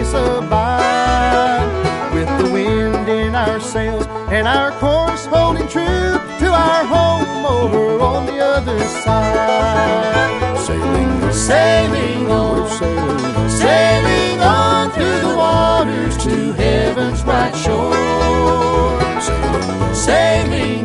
peace abide. With the wind in our sails and our course holding true to our home over on the other side. Sailing on, sailing on through the waters to heaven's bright shore. Sailing